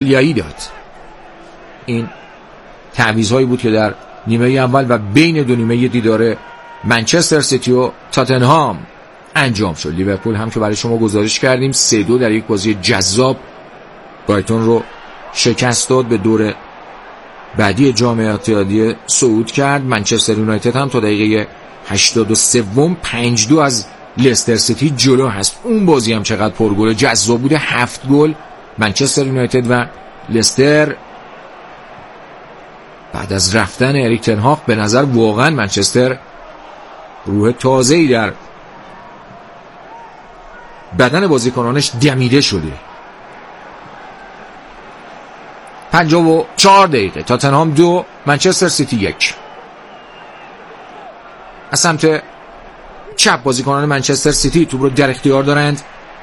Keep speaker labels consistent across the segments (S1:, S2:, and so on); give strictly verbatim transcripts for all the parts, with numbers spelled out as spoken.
S1: ایتالیایی داد. این تعویض‌هایی بود که در نیمه اول و بین دو نیمه دیدار منچستر سیتی و تاتنهام انجام شد. لیورپول هم که برای شما گزارش کردیم سه دو در یک بازی جذاب برایتون رو شکست داد، به دور بعدی جام اتحادیه صعود کرد. منچستر یونایتد هم تا دقیقه هشتاد و سه پنج دو از لستر سیتی جلو هست. اون بازی هم چقدر پرگل جذاب بوده، هفت گل منچستر یونایتد و لستر. بعد از رفتن اریک تن هاگ به نظر واقعا منچستر روح تازه‌ای در بدن بازیکنانش دمیده شده. پنجاه و چهار دقیقه تاتنهام دو منچستر سیتی یک. از سمت چپ بازیکنان منچستر سیتی توپ رو در اختیار دارند.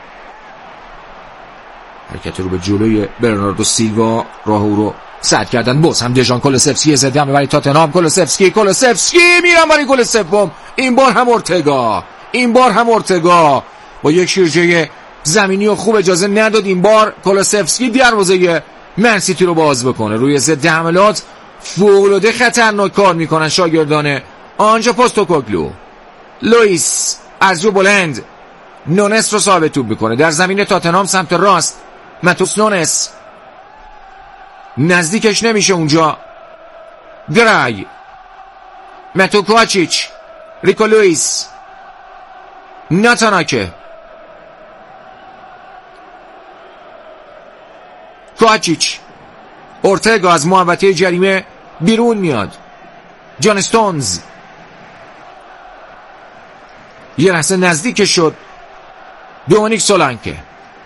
S1: حرکت رو به جلوی برناردو سیلوا، راه او رو سد کردن. باز هم دژان کولوسفسکی زده هم برای تاتنهام. کولوسفسکی کولوسفسکی میرن برای گل سوم. این بار هم اورتگا این بار هم اورتگا با یک شیرجه زمینی و خوب اجازه نداد این بار کولوسفسکی دروازه من سیتی رو باز بکنه. روی ضد حملات فوق‌العاده خطرناک کار میکنن شاگردان آنجا پوستوکوگلو. لوئیس از جو بلند نونس رو ثابت توپ میکنه در زمین تاتنهام سمت راست. ماتوس نونس نزدیکش نمیشه اونجا. گرای، ماتو کوواچیچ، ریکو لوئیس، ناتاناکه، کوواچیچ، اورتگا از محوطه جریمه بیرون میاد. جان استونز یه لحظه نزدیک شد. دومینیک سولانکه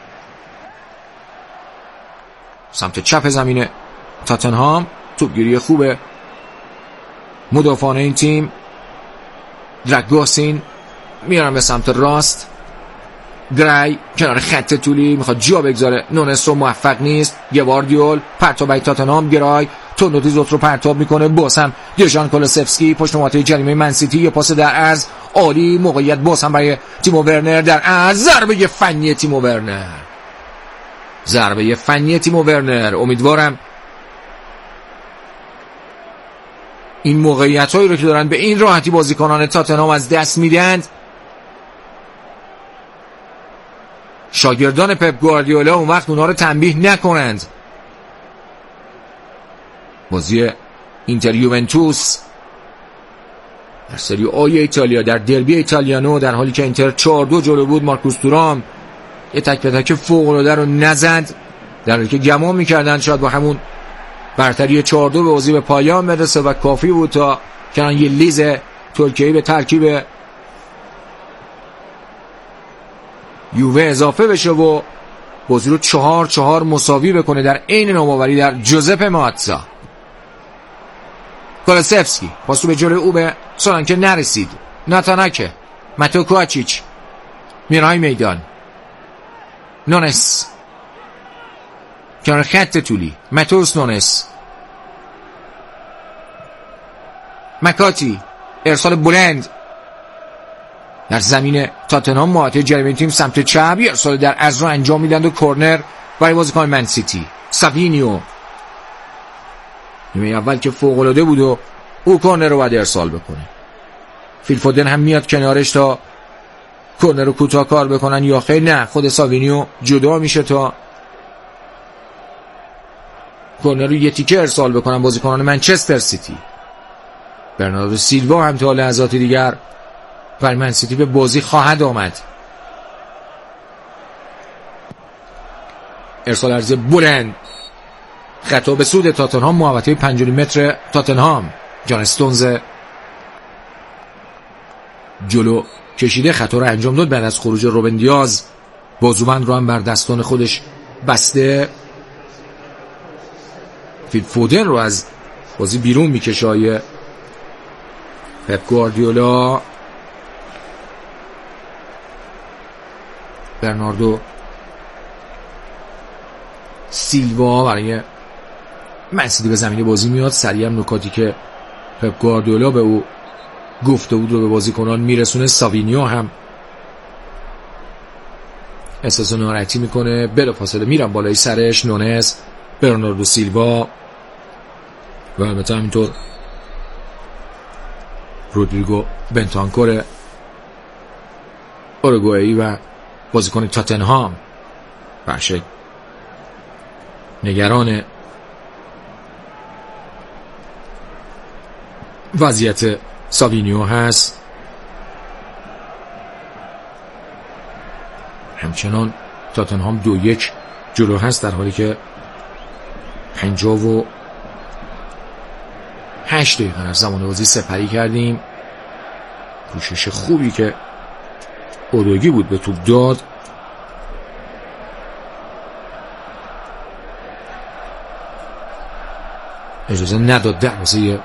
S1: سمت چپ زمین تاتنهام. توپگیری خوبه مدافعان این تیم. دراگوسین میارن به سمت راست. گرای کنار خط طولی میخواد جا بگذاره. نونس رو موفق نیست. گواردیول پرتاب تاتنهام. گرای تندوتیز رو پرتاب میکنه. باز هم دژان کولوسفسکی پشت محوطه جریمه منسیتی. یه پاس در عرض عالی. موقعیت باز هم برای تیمو ورنر در عرض. ضربه فنی تیمو ورنر ضربه فنی تیمو ورنر. امیدوارم این موقعیت هایی رو که دارن به این راحتی بازیکنان تاتنهام از دست میدند شاگردان پپ گواردیولا اون وقت اونها رو تنبیه نکنند. بازی اینتر یوونتوس در سری آی ایتالیا در دربی ایتالیانو در حالی که اینتر چهار دو جلو بود مارکوس تورام یه تک به تک فوق‌العاده رو نزد، در حالی که گمان می‌کردن شاید با همون برتری چهار دو به بازی به پایان برسه و کافی بود تا کنان یه لیز ترکیه‌ای به ترکیب یووه اضافه بشه و بازی رو چهار چهار مساوی بکنه در عین نوآوری در جوزپه ماتزا. کولوسفسکی پاس به جلوی او به سولانکه نرسید. ناتاناکه، ماتو کوواچیچ میرای میدان. نونس کنار خط طولی. ماتوس نونس، مکاتی ارسال بلند در زمین تاتنهام. محوطه جریمه تیم سمت چپ ارسال در عرض رو انجام میدند و کورنر برای بازیکن من سیتی. ساوینیو نیمه اول که فوق العاده بود و او کورنر رو باید ارسال بکنه. فیل فودن هم میاد کنارش تا کورنر رو کوتاه کار بکنن یا خیر نه خود ساوینیو جدا میشه تا کورنر رو یه تیکه ارسال بکنن بازیکنان منچستر سیتی. برناردو سیلوا هم تا لحظات دیگر برای من سیتی به بازی خواهد آمد. ارسال عرضی بلند خطا به سود تاتنهام. محوطه پنج متر تاتنهام. جان استونز جلو کشیده خطا رو انجام داد. بعد از خروج روبن دیاز بازوبند رو هم بر دستان خودش بسته. فیل فودن رو از بازی بیرون میکشه های پپ گواردیولا. برناردو سیلوا برای من سیتی به زمین بازی میاد. سریع هم نکاتی که پپ گواردیولا به او گفته بود رو به بازیکنان میرسونه. ساوینیو هم احساس ناراحتی میکنه. بلافاصله میرم بالای سرش. نونس برناردو سیلوا و البته همینطور رودریگو بنتانکور اوروگوئی و بازیکن تاتنهام برشک نگران وضعیت ساوینیو هست. همچنان تاتنهام دو یک جلو هست در حالی که پنجاه و هشت دقیقه از زمان بازی سپری کردیم. کوشش خوبی که اودوگی بود به توپ داد، اجازه نداد دروازه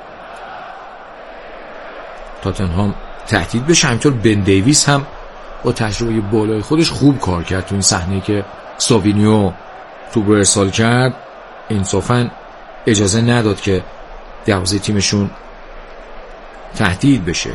S1: تاتنهام تهدید بشه. همینطور بن دیویس هم با تجربه بالای خودش خوب کار کرد تو این صحنه که ساوینیو توپ رو ارسال کرد، انصافاً اجازه نداد که دروازه تیمشون تهدید بشه.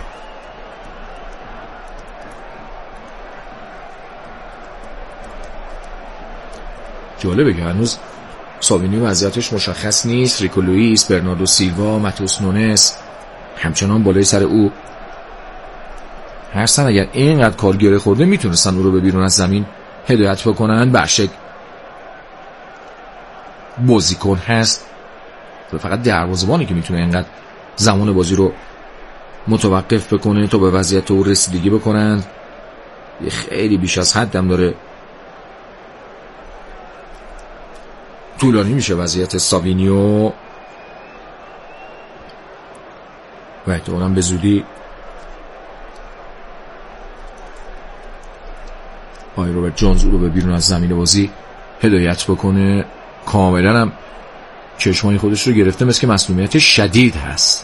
S1: جالبه که هنوز ساوینیو وضعیتش مشخص نیست. ریکو لوئیس، برناردو سیلوا، ماتئوس نونس همچنان بالای سر او هستن. اگر اینقدر کارگیری خورده میتونستن او رو به بیرون از زمین هدایت بکنن. برشک بازیکن هست، فقط دروازه‌بانی که میتونه اینقدر زمان بازی رو متوقف بکنه تا به وضعیت او رسیدگی بکنند. یه خیلی بیش از حد هم داره طولانی میشه وضعیت ساوینیو و احتمالاً به زودی آقای روبرت جونز رو به بیرون از زمین بازی هدایت بکنه. کاملا هم چشمای خودش رو گرفته، مثل که مسئولیت شدید هست.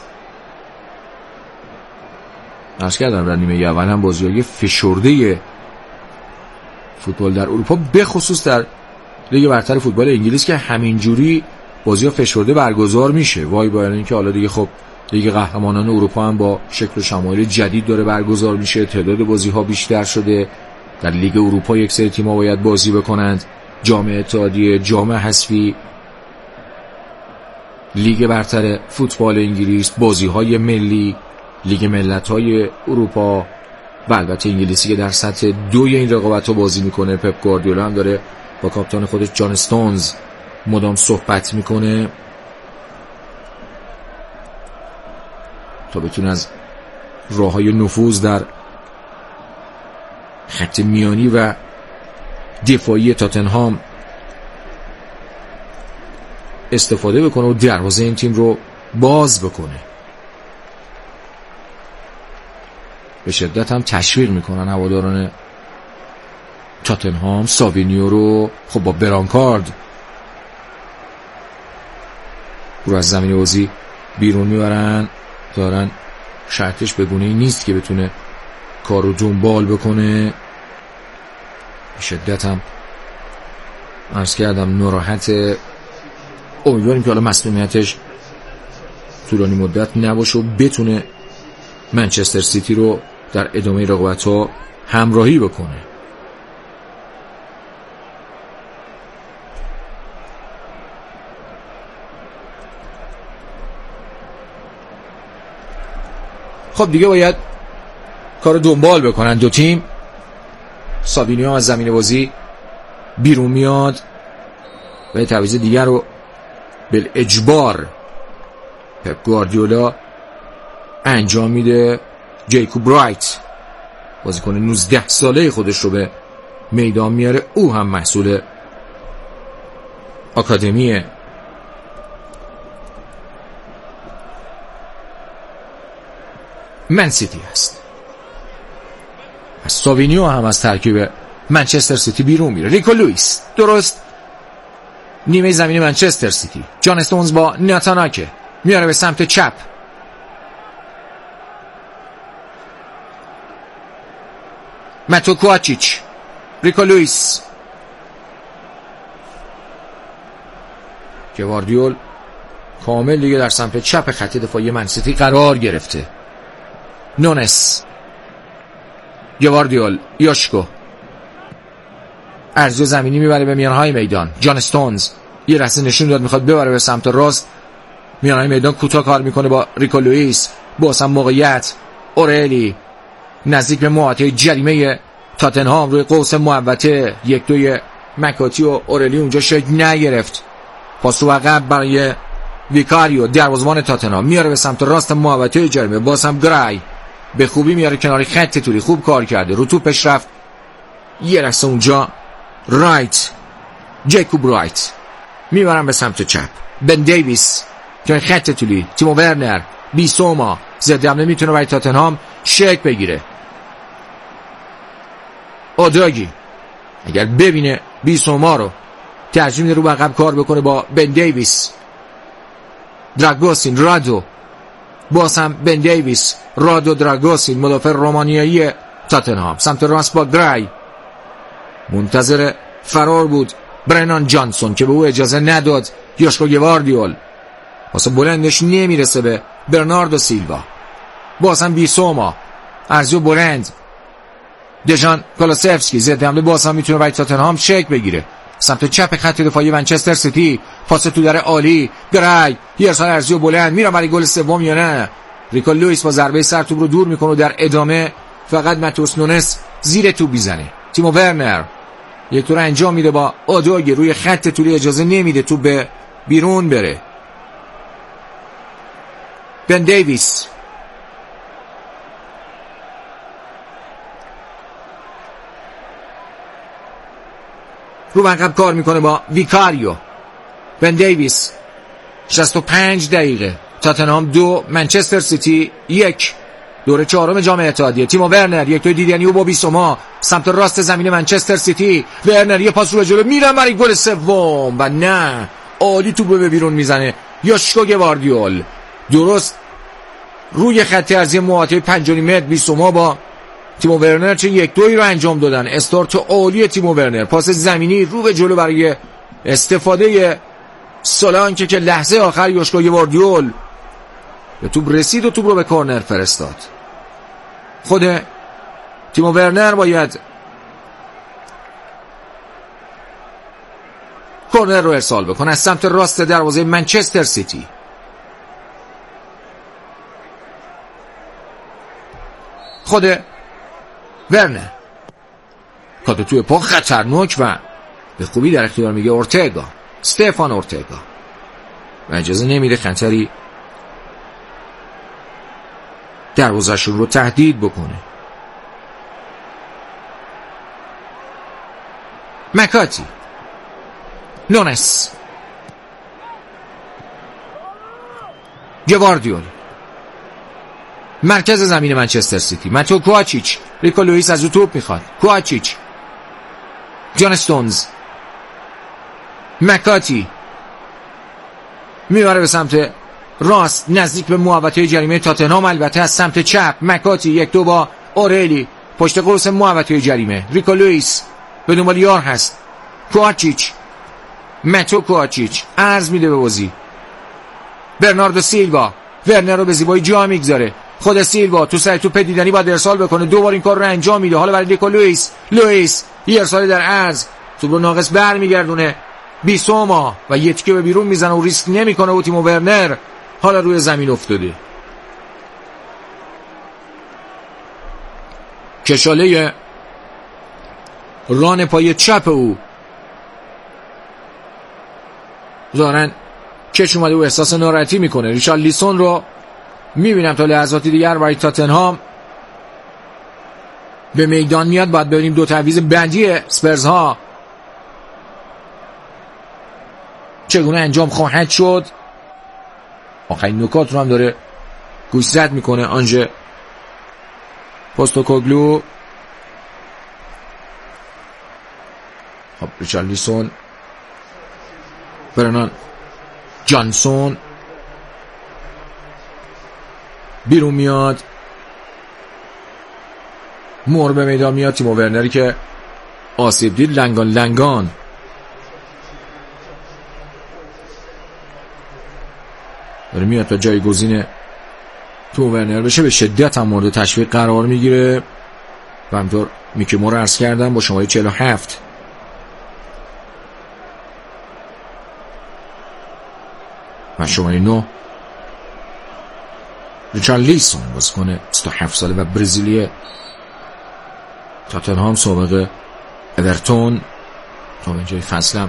S1: عرض کردم در نیمه اول هم بازی‌های فشرده فوتبال در اروپا، به خصوص در لیگ برتر فوتبال انگلیس که همینجوری بازی‌ها فشرده برگزار میشه. وای با اینکه حالا دیگه خب لیگ قهرمانان اروپا هم با شکل و شمایل جدید داره برگزار میشه، تعداد بازی‌ها بیشتر شده. در لیگ اروپا یک سری تیم‌ها باید بازی بکنند، جام اتحادیه، جام حذفی، لیگ برتر فوتبال انگلیس، بازی‌های ملی، لیگ ملت‌های اروپا و البته انگلیسی که در سطح دوی این رقابت‌ها بازی میکنه. پپ گواردیولا هم داره با کاپیتان خودش جان استونز مدام صحبت میکنه تا بتونه از راه‌های نفوذ در خط میانی و دفاعی تاتنهام استفاده بکنه و دروازه این تیم رو باز بکنه. به شدت هم تشویق میکنن هواداران تاتنهام ساوینیو رو. خب با برانکارد رو از زمین بازی بیرون میبرن، دارن شرطش به گونه‌ای نیست که بتونه کار رو دنبال بکنه. به شدت هم عرض کردم ناراحت. امیدواریم که حالا مسئولیتش طولانی مدت نباشه و بتونه منچستر سیتی رو در ادامه رقابت‌ها همراهی بکنه. خب دیگه باید کار دنبال بکنن دو تیم. ساوینیو از زمین بازی بیرون میاد و یه تعویض دیگر رو بالاجبار پپ گواردیولا انجام میده. جیکوب رایت بازیکن نوزده ساله خودش رو به میدان میاره. او هم محصول آکادمی من سیتی است. از ساوینیو هم از ترکیب منچستر سیتی بیرون میره. ریکو لوئیس درست نیمه زمین منچستر سیتی. جان استونز با ناتاناکه میاره به سمت چپ. ماتو کوواچیچ، ریکو لوئیس، گواردیول کامل دیگه در سمت چپ خط دفاعی من سیتی قرار گرفته. نونس، گواردیول، یاشکو ارزو زمینی میبره به میانهای میدان. جان استونز یه لحظه نشون داد میخواد ببره به سمت راست. میانه میدان کوتاه کار میکنه با ریکو لوئیس. باز هم موقعیت اورلی نزدیک به محوطه جریمه تاتنهام روی قوس محوطه. یک دوی مکاتی و اورلی اونجا شکل نگرفت. پاس تو عقب برای ویکاریو دروازه‌بان تاتنهام میاره به سمت راست محوطه جریمه. باز هم گرای به خوبی میاره کنار خط توری. خوب کار کرده رو توپش رفت. یه لحظه اونجا رایت جیکوب رایت میبرن به سمت چپ. بن دیویس که خط طولی. تیمو ورنر بیسوما ضد حمله میتونه برای تاتنهام شک بگیره. اودراگی اگر ببینه بیسوما رو ترجیح میده رو عقب کار بکنه با بن دیویس. دراگوسین رادو باز هم بن دیویس رادو دراگوسین مدافع رومانیایی تاتنهام سمت راست با گرای. منتظر فرار بود برنان جانسون که به او اجازه نداد یوشکو گواردیول. واسه بلندش نمیرسه به برناردو سیلوا. باز هم بیسوما ارزیو بلند. دژان کولوسفسکی ضد حمله باز هم میتونه برای تاتنهام شک بگیره. سمت چپ خط دفاعی منچستر سیتی. پاس تو در عالی. گرای یه ارسال ارزیو بلند میره برای گل سوم یا نه. ریکو لوئیس با ضربه سر توپ رو دور میکنه و در ادامه فقط ماتوس نونس زیر توپ میزنه. تیمو ورنر یک طور انجام میده با اودوگی روی خط طولی. اجازه نمیده توپ به بیرون بره. بن دیویس رو عقب کار میکنه با ویکاریو. بن دیویس شصت و پنج دقیقه تاتنهام دو منچستر سیتی یک. دوره چهارم جام اتحادیه. تیمو ورنر یک توی دیدنی و با بیسوما سمت راست زمین منچستر سیتی. ورنر یه پاس رو به جلو میرن برای گل سوم و نه عالی توپ به بیرون میزنه یوشکو گواردیول. درست روی خط ارضی محوطه پنج و نیم متر بیسوما با تیمو ورنر چه یک دوی رو انجام دادن. استارت عالی تیمو ورنر. پاس زمینی رو به جلو برای استفاده سولانکه که لحظه آخر یوشکو گواردیول به توپ رسید و توپ رو به کورنر فرستاد. خود تیمو ورنر باید کورنر رو ارسال بکنه از سمت راست دروازه منچستر سیتی. خود ورنر کات توی پا خطرناک و به خوبی در اختیار میگه اورتگا. استفان اورتگا و اجازه نمیده خطری دروازه‌شون رو تهدید بکنه. مکاتی نونس گواردیول مرکز زمین منچستر سیتی. ماتو کوآچیچ. ریکو لوئیس از او توپ میخواد. کوآچیچ جان استونز مکاتی میبره به سمت راست نزدیک به محوطه جریمه تاتنهام. البته از سمت چپ مکاتی یک دو با اورلی پشت قوس محوطه جریمه. ریکو لوئیس به دنبال یار هست. کوآچیچ ماتو کوآچیچ عرض میده به بازی. برناردو سیلوا ورنر رو به زیبایی جا میگذاره. خود سیلوا تو سر توپ دیدنی باید ارسال بکنه. دو بار این کار رو انجام میده. حالا برای ریکو لوئیس. لوئیس یه ارسال در عرض توپ رو ناقص برمیگردونه بیسوما و یه تیکه به بیرون میزنه و ریسک نمیکنه و تیمو ورنر حالا روی زمین افتاده. کشاله ران پای چپ او ظاهرن کش اومده و احساس ناراحتی میکنه. ریچارلیسون رو میبینم تا لحظاتی دیگر برای تاتنهام به میدان میاد. باید ببینیم دو تعویض بعدی اسپرز ها چگونه انجام خواهد شد. آخرین نکات رو هم داره گوشزد میکنه آنژه پوستوکوگلو. خب ریچارلیسون برنان جانسون بیرون میاد. مور به میدان میاد. تیمو ورنری که آسیب دید لنگان لنگان داره میاد تا جایگزین تیمو ورنر بشه. به شدت هم مورد تشویق قرار میگیره و همطور میکی مور عرض کردم با شماره چهل و هفت و شماره نه ریچارلیسون بازیکن بیست و هفت ساله و برزیلی تاتنهام، سابق اورتون. تا به اینجای فصلم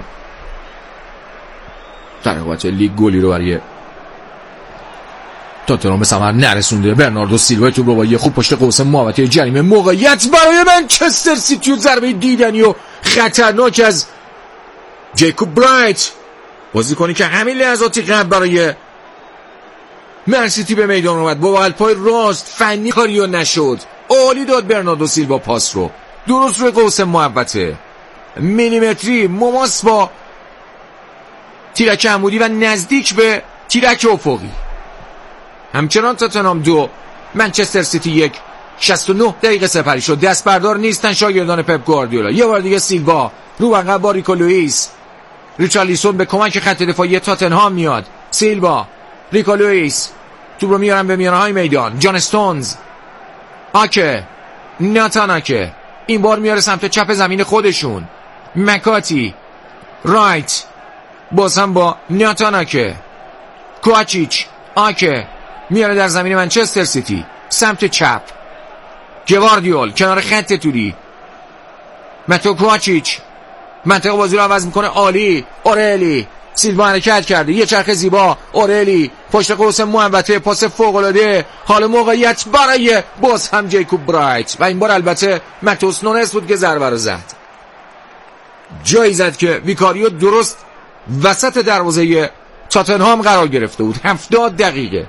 S1: در رقابت لیگ گلی رو برای تاتنهام به ثمر نرسونده. برناردو سیلوا تو رو با یه خوب پشت قوس محوطه جریمه، موقعیت برای منچستر سیتی و ضربه دیدنی و خطرناک از جیکوب برایت، بازیکنی که همین لحظاتی قبل برای من سیتی به میدان اومد با بغل پای راست فنی کاریو نشد، عالی داد برناردو سیلوا پاس رو درست روی قوس محوطه، میلیمتری مماس با تیرک عمودی و نزدیک به تیرک افقی. همچنان تاتنهام دو منچستر سیتی یک. شصت و نه دقیقه سپری شد. دست بردار نیستن شاگردان پپ گواردیولا. یه بار دیگه سیلوا رو عقب با ریکو لوئیس. ریچارلیسون به کمک خط دفاعی تاتنهام میاد. سیلوا، ریکو لوئیس توپ رو میارن به میانه های میدان. جان استونز، آکه، ناتان آکه این بار میاره سمت چپ زمین خودشون. مکاتی، رایت، باز هم با ناتان آکه. کوچیچ، آکه میاره در زمین منچستر سیتی سمت چپ. گواردیول کنار خط توری. متو کوچیچ منطقه بازی رو عوض میکنه. عالی. اورلی، سیلوا حرکت کرده، یه چرخ زیبا. اورلی پشت قوس محوطه، پاس فوق العاده. حال موقعیت برای باز هم جیکوب برایت و این بار البته ماتوس نونس بود که ضربه رو زد. جایی زد که ویکاریو درست وسط دروازه تاتنهام قرار گرفته بود. هفتاد دقیقه.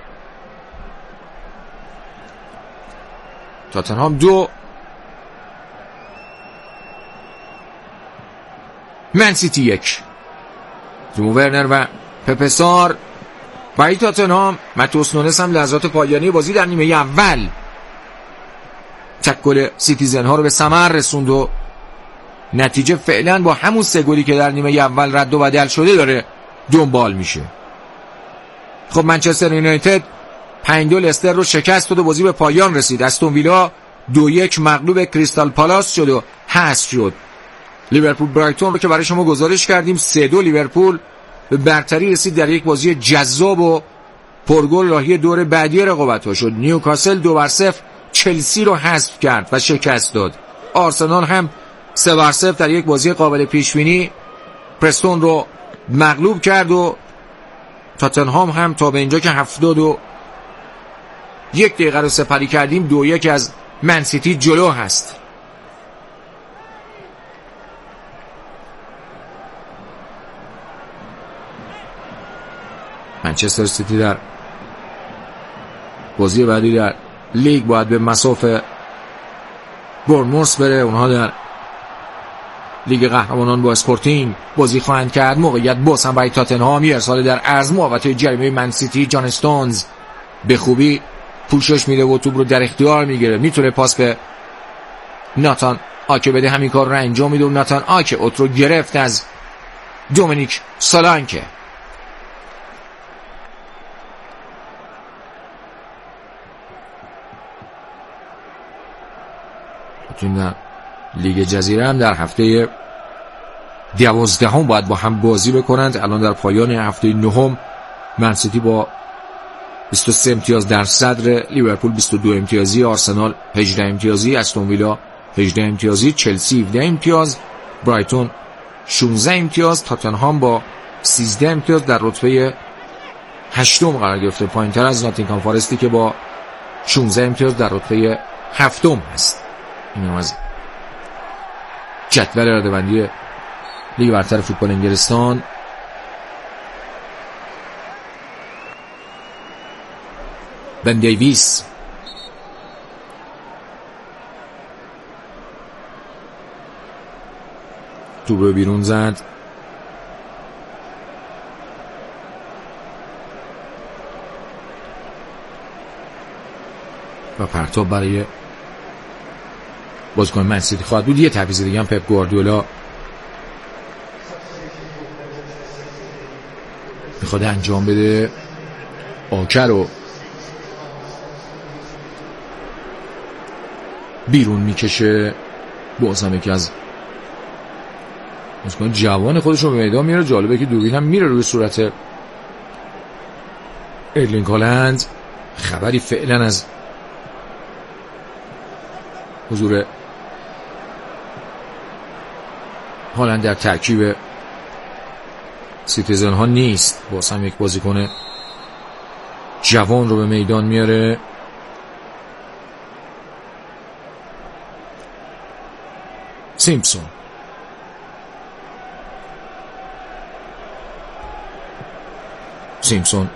S1: تاتنهام دو من سیتی یک. تیمو ورنر و پپسار برای تاتنهام. ماتوس نونس هم لحظات پایانی بازی در نیمه اول تک گل سیتیزن ها رو به ثمر رسوند و نتیجه فعلا با همون سه گلی که در نیمه اول رد و بدل شده داره دنبال میشه. خب منچستر یونایتد پنج دو لستر رو شکست داد و بازی به پایان رسید. استون ویلا دو یک مغلوب کریستال پالاس شد و حذف شد. لیورپول برایتون رو که برای شما گزارش کردیم سه دو لیورپول به برتری رسید در یک بازی جذاب و پرگل راهی دور بعدی رقابت‌ها شد. نیوکاسل دو بر صفر چلسی رو حذف کرد و شکست داد. آرسنال هم سه بر صفر در یک بازی قابل پیش بینی پرستون رو مغلوب کرد و تاتنهام هم تا به اینجا که هفتاد و یک دقیقه رو سپری کردیم دو یک از من سیتی جلو هست. منچستر سیتی در بازی بعدی در لیگ باید به مسافه بورنموث بره. اونها در لیگ قهرمانان با اسپورتینگ بازی خواهند کرد. موقعیت باز هم برای تاتنهام، ارسال در عرض محوطه جریمه من سیتی. جان استونز به خوبی پوشش میده و توپ رو در اختیار میگیره. میتونه پاس به ناتان آکه بده، همین کار رو انجام میده و ناتان آکه اوت رو گرفت از دومینیک سالانکه. در لیگ جزیره هم در هفته دوازدهم باید با هم بازی بکنند. الان در پایان هفته نهم من سیتی با بیست و سه امتیاز در صدر، لیورپول بیست و دو امتیازی، آرسنال هجده امتیازی، استون ویلا هجده امتیازی، چلسی هفده امتیاز، برایتون شانزده امتیاز، تاتنهام با سیزده امتیاز در رتبه هشتم قرار گرفته، پایین‌تر از ناتینگهام فارستی که با شانزده امتیاز در رتبه هفتم هست. این از جدول رده‌بندی لیگ برتر فوتبال انگلستان. بن دیویس توپ رو بیرون زد. و پرتاب برای بازیکن من سیتی خواهد بود. یه تعویض دیگه هم پپ گواردیولا میخواد انجام بده. آکه رو بیرون میکشه. بازم یکی از بازیکن جوان خودش رو به میدان میاره. جالبه که دوربین هم میره روی صورت ایرلینگ هالند خبری فعلا از حضور هالند در ترکیب سیتیزن ها نیست. باز هم یک بازیکن جوان رو به میدان میاره. سیمپسون سیمپسون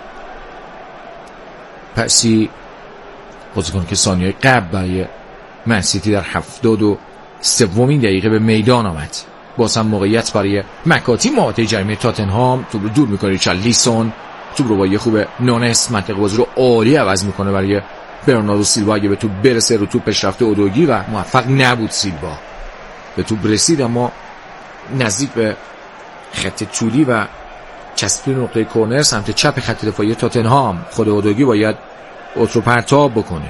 S1: پسی بازیکن که ثانیه قبل برای منسیتی در هفتاد و سومین دقیقه به میدان آمد. باز هم موقعیت برای مکاتی، محوطه جریمه تاتنهام، توپ رو دور میکنه ریچارلیسون، توپ رو با یه خوب نونس منطقه بازی رو عالی عوض میکنه برای برناردو سیلوا. اگه به توپ برسه رو توپش رفته اودوگی و موفق نبود. سیلوا به توپ رسید اما نزدیک به خط طولی و چسبید نقطه کورنر سمت چپ خط دفاعی تاتنهام. خود اودوگی باید اوت رو پرتاب بکنه.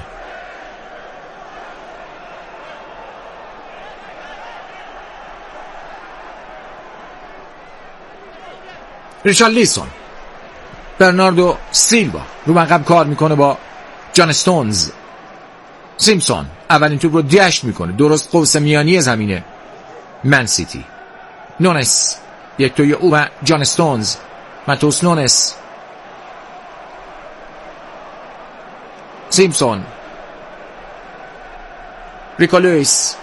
S1: ریچارلیسون، برناردو سیلوا رو عقب کار میکنه با جان استونز. سیمپسون اولین توپ رو دشت میکنه درست قوس میانی زمینه من سیتی. نونس، یک توی او و جان استونز. ماتوس نونس، سیمپسون، ریکو لوئیس،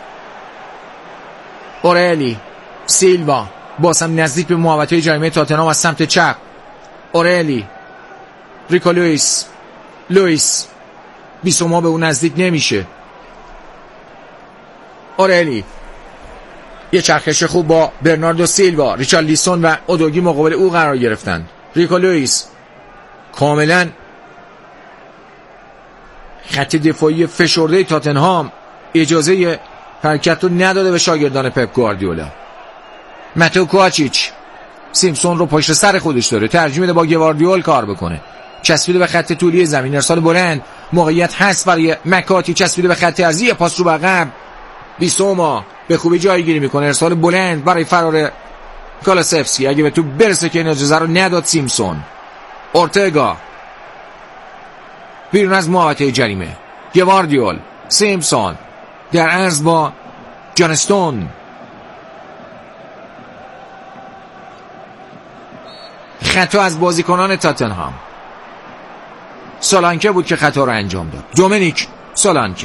S1: اورلی، سیلوا. باز هم نزدیک به محوطه جریمه تاتنهام از سمت چپ. اورلی، ریکو لوئیس، لوئیس بیسوما به اون نزدیک نمیشه. اورلی، یه چرخش خوب با برناردو سیلوا. ریچارلیسون و اودوگی مقابل او قرار گرفتن. ریکو لوئیس کاملا خط دفاعی فشرده تاتنهام اجازه حرکت رو نداده به شاگردان پپ گواردیولا. ماتئو کوواچیچ، سیمپسون رو پشت سر خودش داره، ترجیح میده با گواردیول کار بکنه. چسبیده به خط طولی زمین، ارسال بلند، موقعیت هست برای مکاتی. چسبیده به خط ارضی، پاس رو به عقب. بیسوما به خوبی جایگیری میکنه، ارسال بلند برای فرار کولوسفسکی. اگه به تو برسه که این اجازه رو نداد سیمپسون. اورتگا بیرون از محوطه جریمه. گواردیول، سیمپسون در عرض با جان استون. خطا از بازیکنان تاتنهام. سولانکه بود که خطا رو انجام داد. دومینیک سولانکه.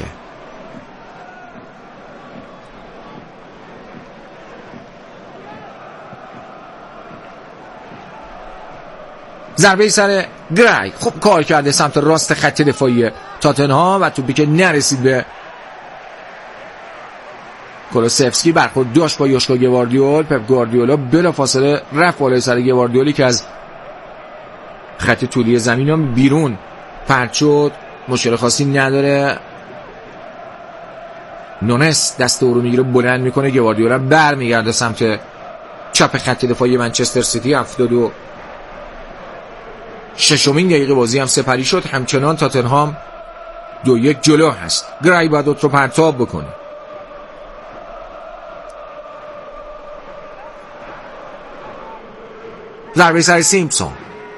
S1: ضربه سر گرای خوب کار کرده سمت راست خط دفاعی تاتنهام و توپی که نرسید به کولوسفسکی. برخورد داشت با یوشکا گواردیول. پپ گواردیولا بلافاصله رفت بالای سر گواردیولی که از خط طولی زمین هم بیرون پرت شد. مشکل خاصی نداره. نونس دست او رو میگیره بلند میکنه. گواردیولا برمیگرده سمت چپ خط دفاعی منچستر سیتی. هفتاد و ششمین دقیقه بازی هم سپری شد. همچنان تاتنهام دو یک جلو هست. گرای باید رو پرتاب بکنه. ضربه سر سیمپسون.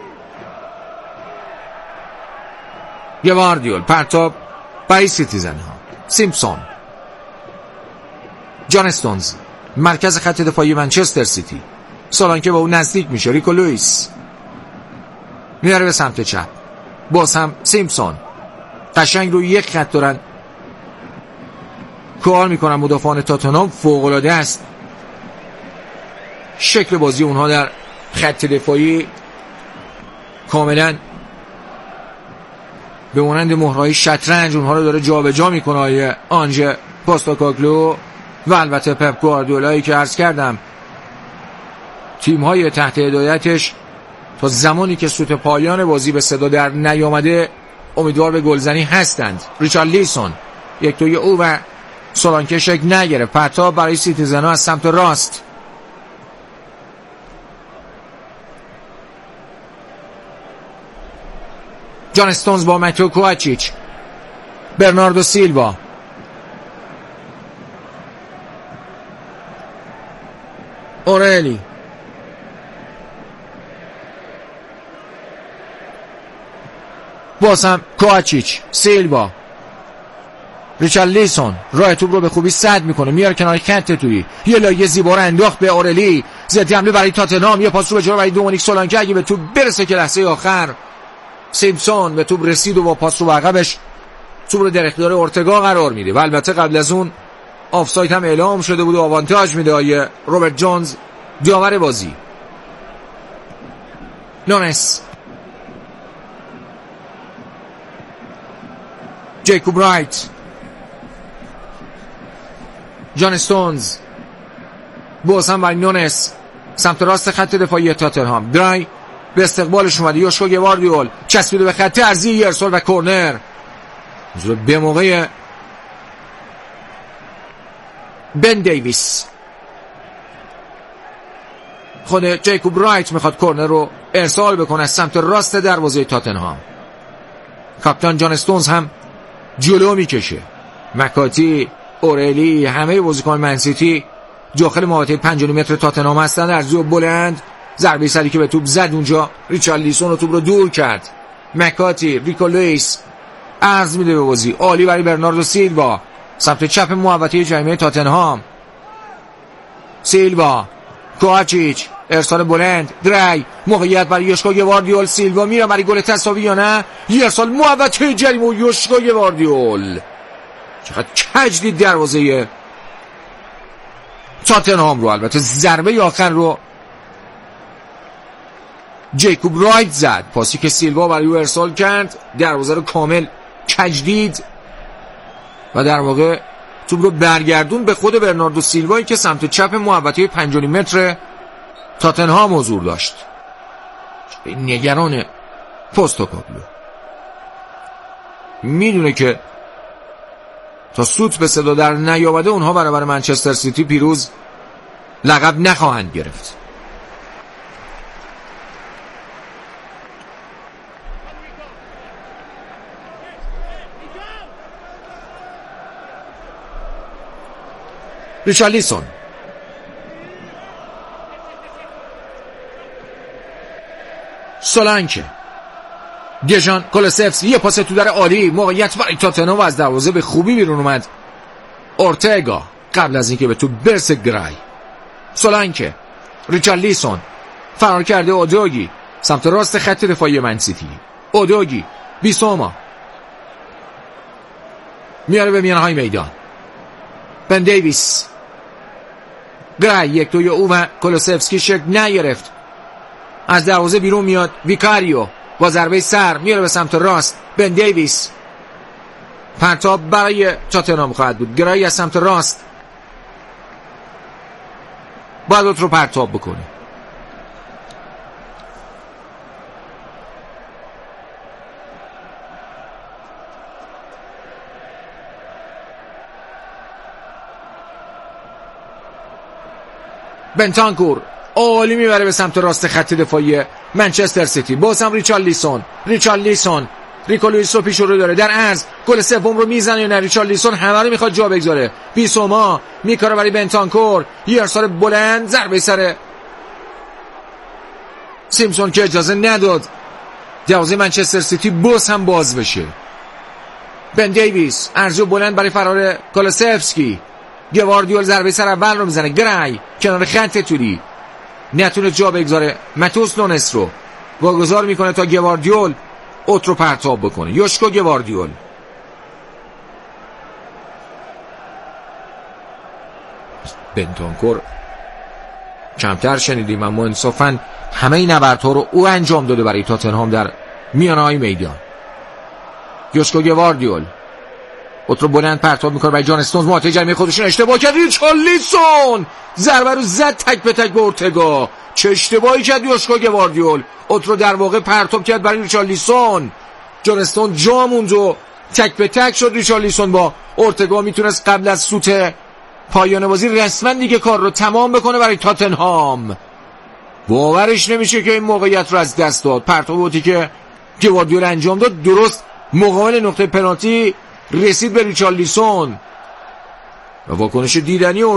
S1: گواردیول پرتاب برای سیتیزن ها. سیمپسون، جان استونز مرکز خط دفاعی منچستر سیتی. سولانکه با اون نزدیک میشه. ریکو لوئیس میاره به سمت چپ. باز هم سیمپسون. قشنگ روی یک خط دارن کار میکنن مدافعان تاتنهام. فوق العاده است شکل بازی اونها در خط دفاعی. کاملا به مانند مهرهای شطرنج اونها رو داره جابجا میکنه آیه آنژه پوستوکوگلو و البته پپ گواردیولایی که عرض کردم تیم‌های تحت هدایتش تا زمانی که سوت پایان بازی به صدا در نیامده امیدوار به گلزنی هستند. ریچارلیسون، یک توی او و سولانکه شکل نگرفت. پرتاب برای سیتیزن‌ها از سمت راست. جان استونز با ماتئو کوواچیچ. برناردو سیلوا. اورلی. باز هم کوآچیچ، سیلوا، ریچارلیسون راه توپ رو به خوبی سد میکنه، میاره کنار خط تویی، یه لایه زیبا رو انداخت به اورلی، ضد حمله برای تاتنهام، یه پاس رو به جلو برای دومینیک سولانکه، اگه به توپ برسه که لحظه آخر سیمپسون به توپ رسید و با پاس رو عقبش توپ رو در اختیار اورتگا قرار میده. و البته قبل از اون آفساید هم اعلام شده بود و آوانتاژ میده آیه روبرت جونز داور بازی. نونس، جیکوب رایت، جان استونز، باز هم برای نونس سمت راست خط دفاعی تاتنهام. درای به استقبالش اومده، یوشکو گواردیول چسبیده به خط عرضی، یرسول و کورنر به موقع بن دیویس. خود جیکوب رایت میخواد کورنر رو ارسال بکنه از سمت راست دروازه تاتنهام. کاپیتان جان استونز هم جلو میکشه. مکاتی، اورلی، همه بازیکن منسیتی داخل محوطه پنج متر تاتنهام هستند. ارزو بلند، ضربه سری که به توپ زد اونجا ریچارلیسون رو توپ رو دور کرد. مکاتی، ریکو لوئیس عرض میده به بازی، عالی برای برناردو سیلوا سمت چپ محوطه جریمه تاتنهام. سیلوا، کوآچیچ، ارسال بلند، درای، موقعیت برای یوشکو گواردیول، سیلوا میره برای گل تساوی یا نه؟ یه ارسال محوطه جریمه و یوشکو گواردیول چقدر کج دید دروازه تاتنهام رو. البته ضربه آخر رو جیکوب رایت زد، پاسی که سیلوا برای او ارسال کرد دروازه رو کامل کج دید و در واقع توپ رو برگردون به خود برناردو سیلوایی که سمت چپ محوطه پنج متر تاتنهام حضور داشت. نگران پوستوکوگلو، میدونه که تا سوت به صدا در نیامده اونها برابر منچستر سیتی پیروز لقب نخواهند گرفت. ریچارلیسون، سولانکه، دیژان کولوسفسکی، یه پاس تو در عالی، موقعیت برای تاتنهام و از دروازه به خوبی بیرون اومد اورتگا قبل از اینکه به تو برسه گرای. سولانکه، ریچارلیسون، فرار کرده اودوگی سمت راست خط دفاعی منسیتی. اودوگی، بیسوما میاره به میانهای میدان. بن دیویس، گرای، یک توی او و کولوسفسکی شکل نگرفت، از دروازه بیرون میاد. ویکاریو با ضربه سر میاره به سمت راست. بن دیویس، پرتاب برای تاتنهام خواهد بود. گرای از سمت راست باید رو پرتاب بکنه. بنتانکور عالی میبره به سمت راست خط دفاعی منچستر سیتی. باز هم ریچارلیسون، ریچارلیسون ریکو لوئیس رو پیش رو داره در عرض، گل سوم رو میزنه یا نه؟ ریچارلیسون همه رو میخواد جا بگذاره. بیسوما میکاره برای بنتانکور، یه ارسال بلند، ضربه سر سیمپسون که اجازه نداد دروازه منچستر سیتی باز هم باز بشه. بن دیویس ارزو بلند برای فرار کولوسفسکی، گواردیول ضربه سر اول رو میزنه. گرای کنار خط توری نتونه جا بگذاره ماتوس نونس رو، واگذار میکنه تا گواردیول اوت رو پرتاب بکنه. یوشکو گواردیول، بنتانکور کمتر شنیدیم اما انصافا همه این نبردها رو او انجام داده برای تاتنهام در میانه‌های میدان. یوشکو گواردیول اوت رو بلند پرتاب میکنه برای جان استونز، محوطه جریمه خودشون اشتباه کرد. ریچارلیسون ضربه رو زد تک به تک به اورتگا. چه اشتباهی کرد یوشکو گواردیول، اوت رو در واقع پرتاب کرد برای ریچارلیسون. جان استون جا موند و تک به تک شد. ریچارلیسون با اورتگا میتونست قبل از سوت پایان بازی رسما دیگه کار رو تمام بکنه برای تاتنهام. باورش نمیشه که این موقعیت رو از دست داد. پرتاب اوتی که گواردیول انجام داد درست مقابل نقطه پنالتی رسید به ریچارلیسون و واکنش دیدنی